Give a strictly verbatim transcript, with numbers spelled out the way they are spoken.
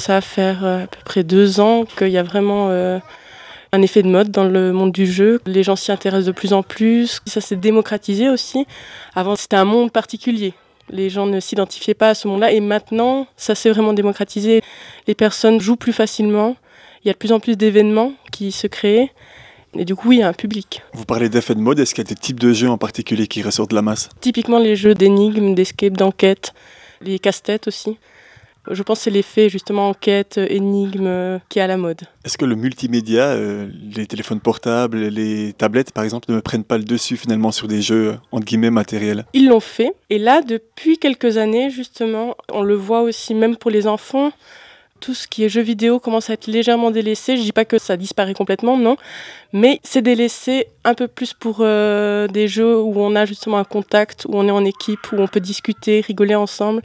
ça va faire euh, à peu près deux ans qu'il y a vraiment euh, un effet de mode dans le monde du jeu. Les gens s'y intéressent de plus en plus. Ça s'est démocratisé aussi. Avant, c'était un monde particulier. Les gens ne s'identifiaient pas à ce monde-là. Et maintenant, ça s'est vraiment démocratisé. Les personnes jouent plus facilement. Il y a de plus en plus d'événements qui se créent. Et du coup, oui, il y a un public. Vous parlez d'effet de mode, est-ce qu'il y a des types de jeux en particulier qui ressortent de la masse? Typiquement les jeux d'énigmes, d'escape, d'enquête, les casse-têtes aussi. Je pense que c'est l'effet justement enquête, énigme qui est à la mode. Est-ce que le multimédia, euh, les téléphones portables, les tablettes par exemple, ne prennent pas le dessus finalement sur des jeux entre guillemets matériels? Ils l'ont fait. Et là, depuis quelques années, justement, on le voit aussi même pour les enfants, tout ce qui est jeux vidéo commence à être légèrement délaissé. Je dis pas que ça disparaît complètement, non. Mais c'est délaissé un peu plus pour euh, des jeux où on a justement un contact, où on est en équipe, où on peut discuter, rigoler ensemble.